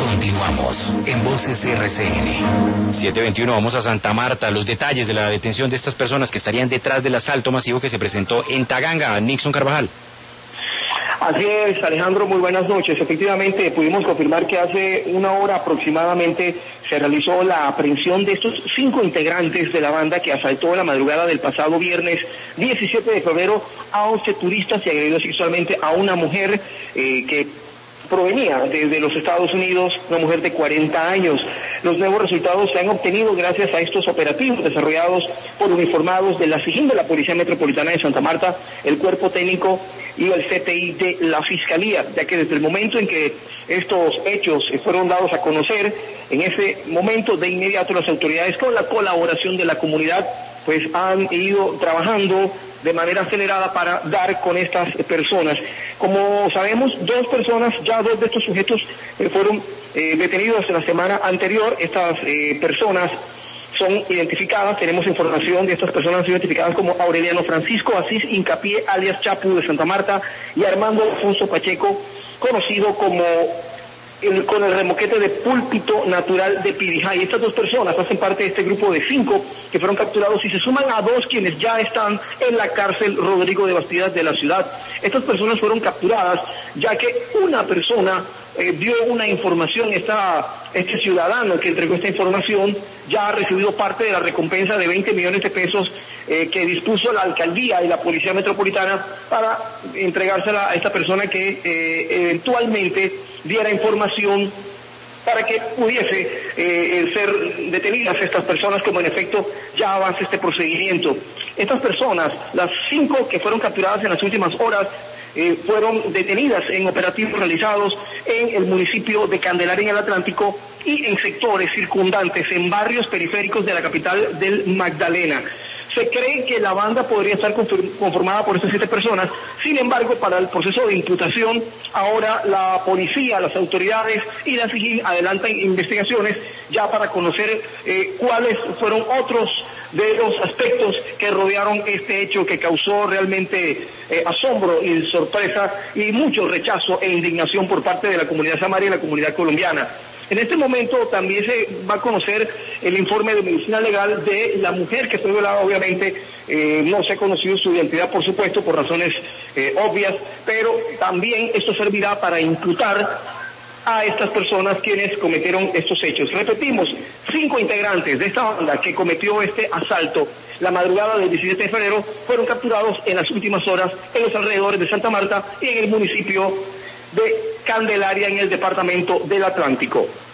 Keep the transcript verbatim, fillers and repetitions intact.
Continuamos en Voces R C N. siete veintiuno, vamos a Santa Marta. Los detalles de la detención de estas personas que estarían detrás del asalto masivo que se presentó en Taganga. Nixon Carvajal. Así es, Alejandro, muy buenas noches. Efectivamente, pudimos confirmar que hace una hora aproximadamente se realizó la aprehensión de estos cinco integrantes de la banda que asaltó la madrugada del pasado viernes diecisiete de febrero a once turistas y agredió sexualmente a una mujer eh, que provenía desde los Estados Unidos, una mujer de cuarenta años. Los nuevos resultados se han obtenido gracias a estos operativos desarrollados por uniformados de la SIGIN de la Policía Metropolitana de Santa Marta, el Cuerpo Técnico y el C T I de la Fiscalía, ya que desde el momento en que estos hechos fueron dados a conocer, en ese momento de inmediato las autoridades, con la colaboración de la comunidad, pues han ido trabajando de manera acelerada para dar con estas personas. Como sabemos, dos personas, ya dos de estos sujetos eh, fueron eh, detenidos la semana anterior. Estas eh, personas son identificadas, tenemos información de estas personas identificadas como Aureliano Francisco Asís Hincapié, alias Chapu de Santa Marta, y Armando Alfonso Pacheco, conocido como el, con el remoquete de Púlpito Natural de Pirijay. Estas dos personas hacen parte de este grupo de cinco que fueron capturados y se suman a dos quienes ya están en la cárcel Rodrigo de Bastidas de la ciudad. Estas personas fueron capturadas ya que una persona eh, dio una información, esta, este ciudadano que entregó esta información ya ha recibido parte de la recompensa de veinte millones de pesos eh, que dispuso la alcaldía y la Policía Metropolitana para entregársela a esta persona que eh, eventualmente diera información para que pudiese eh, ser detenidas estas personas, como en efecto ya avanza este procedimiento. Estas personas, las cinco que fueron capturadas en las últimas horas, eh, fueron detenidas en operativos realizados en el municipio de Candelaria en el Atlántico y en sectores circundantes, en barrios periféricos de la capital del Magdalena. Se cree que la banda podría estar conformada por estas siete personas. Sin embargo, para el proceso de imputación, ahora la policía, las autoridades y la SIGIN adelantan investigaciones ya para conocer eh, cuáles fueron otros de los aspectos que rodearon este hecho que causó realmente eh, asombro y sorpresa y mucho rechazo e indignación por parte de la comunidad samaria y la comunidad colombiana. En este momento también se va a conocer el informe de medicina legal de la mujer que fue violada. Obviamente eh, no se ha conocido su identidad, por supuesto, por razones eh, obvias, pero también esto servirá para imputar a estas personas quienes cometieron estos hechos. Repetimos, cinco integrantes de esta banda que cometió este asalto la madrugada del diecisiete de febrero fueron capturados en las últimas horas en los alrededores de Santa Marta y en el municipio de Candelaria en el departamento del Atlántico.